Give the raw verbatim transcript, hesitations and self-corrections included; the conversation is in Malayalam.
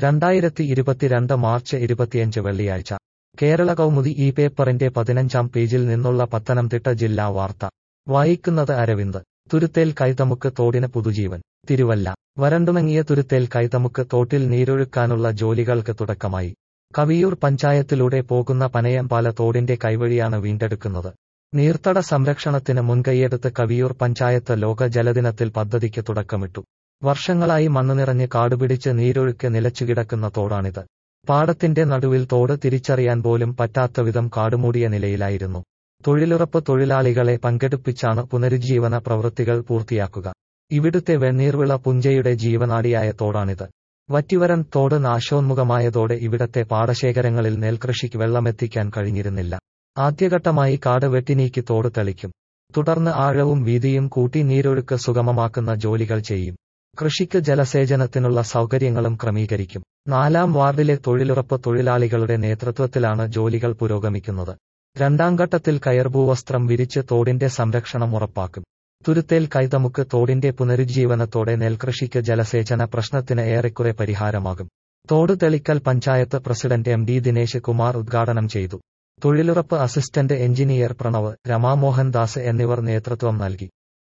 രണ്ടായിരത്തി ഇരുപത്തിരണ്ട് മാർച്ച് ഇരുപത്തിയഞ്ച് വെള്ളിയാഴ്ച കേരള കൗമുദി ഈ പേപ്പറിന്റെ പതിനഞ്ചാം പേജിൽ നിന്നുള്ള പത്തനംതിട്ട ജില്ലാ വാർത്ത വായിക്കുന്നത് അരവിന്ദ്. തുരുത്തേൽ കൈതമുക്ക് തോടിന് പുതുജീവൻ. തിരുവല്ല. വരണ്ടുണങ്ങിയ തുരുത്തേൽ കൈതമുക്ക് തോട്ടിൽ നീരൊഴുക്കാനുള്ള ജോലികൾക്ക് തുടക്കമായി. കവിയൂർ പഞ്ചായത്തിലൂടെ പോകുന്ന പനയംപാല തോടിന്റെ കൈവഴിയാണ് വീണ്ടെടുക്കുന്നത്. നീർത്തട സംരക്ഷണത്തിന് മുൻകൈയെടുത്ത് കവിയൂർ പഞ്ചായത്ത് ലോക ജലദിനത്തിൽ പദ്ധതിക്ക് തുടക്കമിട്ടു. വർഷങ്ങളായി മണ്ണുനിറഞ്ഞ് കാടുപിടിച്ച് നീരൊഴുക്ക് നിലച്ചുകിടക്കുന്ന തോടാണിത്. പാടത്തിന്റെ നടുവിൽ തോട് തിരിച്ചറിയാൻ പോലും പറ്റാത്തവിധം കാടുമൂടിയ നിലയിലായിരുന്നു. തൊഴിലുറപ്പ് തൊഴിലാളികളെ പങ്കെടുപ്പിച്ചാണ് പുനരുജ്ജീവന പ്രവൃത്തികൾ പൂർത്തിയാക്കുക. ഇവിടുത്തെ വെണ്ണീർവിള പുഞ്ചയുടെ ജീവനാഡിയായ തോടാണിത്. വറ്റിവരൻ തോട് നാശോന്മുഖമായതോടെ ഇവിടത്തെ പാടശേഖരങ്ങളിൽ നെൽകൃഷിക്ക് വെള്ളമെത്തിക്കാൻ കഴിഞ്ഞിരുന്നില്ല. ആദ്യഘട്ടമായി കാട് വെട്ടിനീക്കി തോട് തെളിക്കും. തുടർന്ന് ആഴവും വീതിയും കൂട്ടി നീരൊഴുക്ക് സുഗമമാക്കുന്ന ജോലികൾ ചെയ്യും. കൃഷിക്ക് ജലസേചനത്തിനുള്ള സൗകര്യങ്ങളും ക്രമീകരിക്കും. നാലാം വാർഡിലെ തൊഴിലുറപ്പ് തൊഴിലാളികളുടെ നേതൃത്വത്തിലാണ് ജോലികൾ പുരോഗമിക്കുന്നത്. രണ്ടാം ഘട്ടത്തിൽ കയർഭൂവസ്ത്രം വിരിച്ച് തോടിന്റെ സംരക്ഷണം ഉറപ്പാക്കും. തുരുത്തേൽ കൈതമുക്ക് തോടിന്റെ പുനരുജ്ജീവനത്തോടെ നെൽകൃഷിക്ക് ജലസേചന പ്രശ്നത്തിന് ഏറെക്കുറെ പരിഹാരമാകും. തോട് തെളിക്കൽ panchayat president M D Dinesh Kumar ഉദ്ഘാടനം ചെയ്തു. തൊഴിലുറപ്പ് അസിസ്റ്റന്റ് എഞ്ചിനീയർ പ്രണവ്, രമാമോഹൻ ദാസ് എന്നിവർ നേതൃത്വം നൽകി.